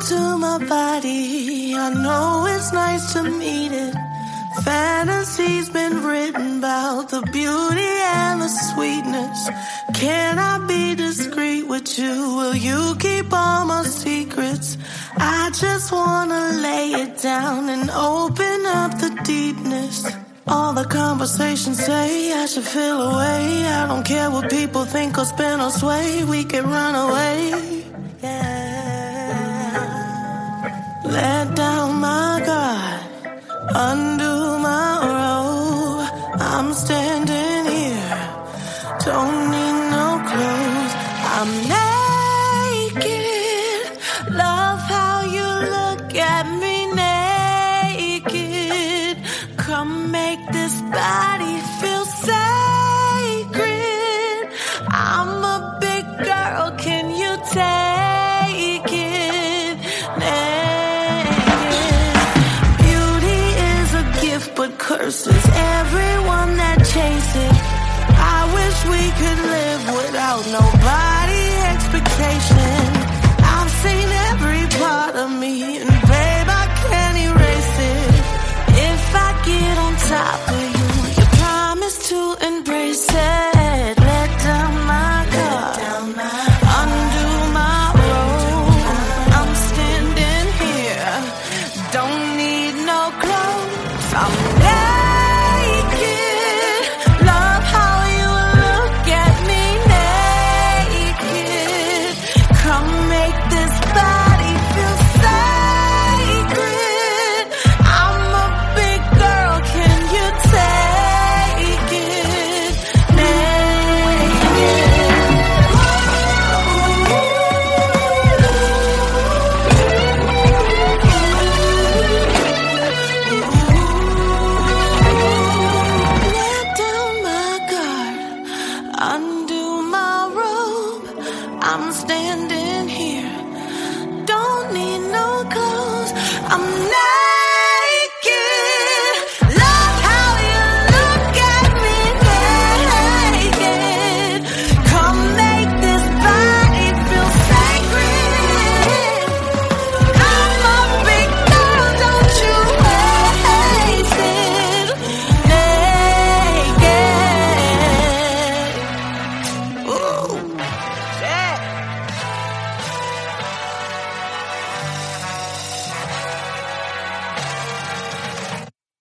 to my body. I know it's nice to meet it. Fantasy's been written about the beauty and the sweetness. Can I be discreet with you? Will you keep all my secrets? I just wanna lay it down and open up the deepness. All the conversations say I should feel away. I don't care what people think or spin or sway. We can run away, yeah. Let down my guard, undo my robe. I'm standing here, don't need no clothes. I'm naked, love how you look at me naked. Come make this body feel sacred. I'm a big girl, can you take it? Naked. Beauty is a gift but curses everyone that chase it. I wish we could live without nobody expectation. I've seen every part of me and babe I can't erase it. If I get on top of you, you promise to embrace it. Let down my guard, undo my robe. I'm standing here, don't need no clothes. I'm